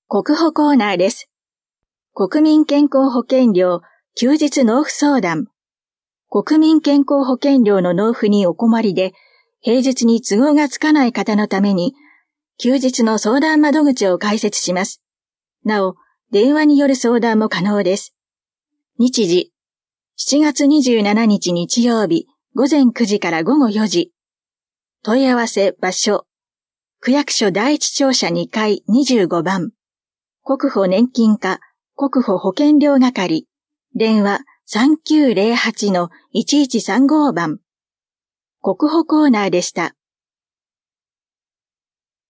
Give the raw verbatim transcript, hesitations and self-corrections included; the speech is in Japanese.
国保コーナーです。国民健康保険料休日納付相談。国民健康保険料の納付にお困りで、平日に都合がつかない方のために、休日の相談窓口を開設します。なお、電話による相談も可能です。日時、しちがつにじゅうしちにち日曜日、午前くじから午後よじ。問い合わせ場所、区役所第一庁舎にかいにじゅうごばん。国保年金課、国保保険料係、電話 さんきゅうゼロはちのいちいちさんご 番。国保コーナーでした。